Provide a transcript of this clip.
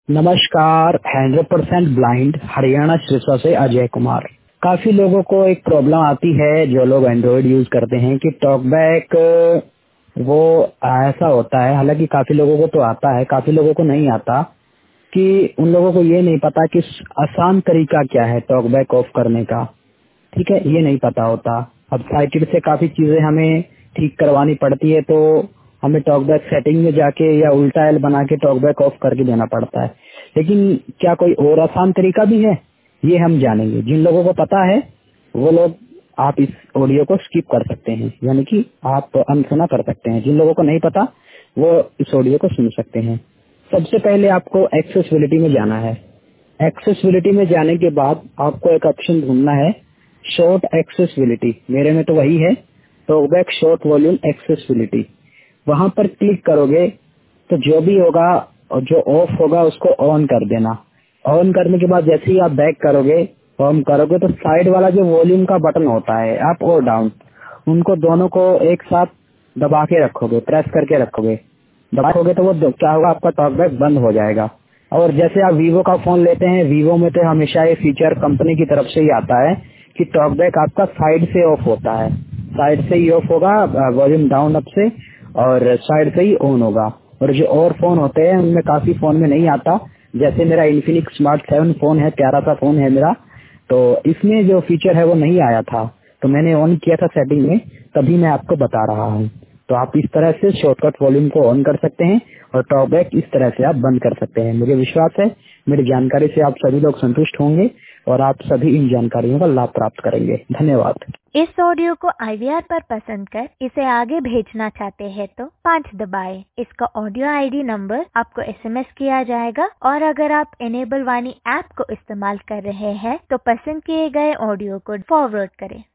नमस्कार। 100% ब्लाइंड हरियाणा सिरसा से अजय कुमार। काफी लोगों को एक प्रॉब्लम आती है जो लोग एंड्रॉइड यूज करते हैं कि टॉकबैक वो ऐसा होता है, हालांकि काफी लोगों को तो आता है, काफी लोगों को नहीं आता कि उन लोगों को ये नहीं पता कि आसान तरीका क्या है टॉकबैक ऑफ करने का। ठीक है, ये नहीं पता होता। अब साइकिल से काफी चीजें हमें ठीक करवानी पड़ती है, तो हमें टॉकबैक सेटिंग में जाके या उल्टा एल बना के टॉकबैक ऑफ करके देना पड़ता है। लेकिन क्या कोई और आसान तरीका भी है, ये हम जानेंगे। जिन लोगों को पता है वो लोग आप इस ऑडियो को स्किप कर सकते हैं, यानी कि आप अनसुना कर सकते हैं। जिन लोगों को नहीं पता वो इस ऑडियो को सुन सकते हैं। सबसे पहले आपको एक्सेसिबिलिटी में जाना है। एक्सेसिबिलिटी में जाने के बाद आपको एक ऑप्शन ढूंढना है, शॉर्ट एक्सेसिबिलिटी। मेरे में तो वही है, टॉकबैक शॉर्ट वॉल्यूम एक्सेसिबिलिटी। वहां पर क्लिक करोगे तो जो भी होगा और जो ऑफ होगा उसको ऑन कर देना। ऑन करने के बाद जैसे ही आप बैक करोगे, ऑन करोगे, तो साइड वाला जो वॉल्यूम का बटन होता है अप और डाउन, उनको दोनों को एक साथ दबा के रखोगे, प्रेस करके रखोगे। दबाओगे तो वो क्या होगा, आपका टॉकबैक बंद हो जाएगा। और जैसे आप वीवो का फोन लेते हैं, वीवो में तो हमेशा ये फीचर कंपनी की तरफ से ही आता है कि टॉकबैक आपका साइड से ऑफ होता है। साइड से ही ऑफ होगा, वॉल्यूम डाउन अप से, और साइड से ही ऑन होगा। और जो और फोन होते हैं उनमें काफी फोन में नहीं आता। जैसे मेरा इन्फिनिक्स स्मार्ट 7 फोन है, प्यारा सा फोन है मेरा, तो इसमें जो फीचर है वो नहीं आया था, तो मैंने ऑन किया था सेटिंग में, तभी मैं आपको बता रहा हूँ। तो आप इस तरह से शॉर्टकट वॉल्यूम को ऑन कर सकते हैं और टॉकबैक इस तरह से आप बंद कर सकते हैं। मुझे विश्वास है मेरी जानकारी से आप सभी लोग संतुष्ट होंगे और आप सभी इन जानकारियों का लाभ प्राप्त करेंगे। धन्यवाद। इस ऑडियो को IVR पर पसंद कर इसे आगे भेजना चाहते हैं तो 5 दबाएं। इसका ऑडियो ID नंबर आपको SMS किया जाएगा, और अगर आप इनेबल वाणी ऐप को इस्तेमाल कर रहे हैं तो पसंद किए गए ऑडियो को फॉरवर्ड करें।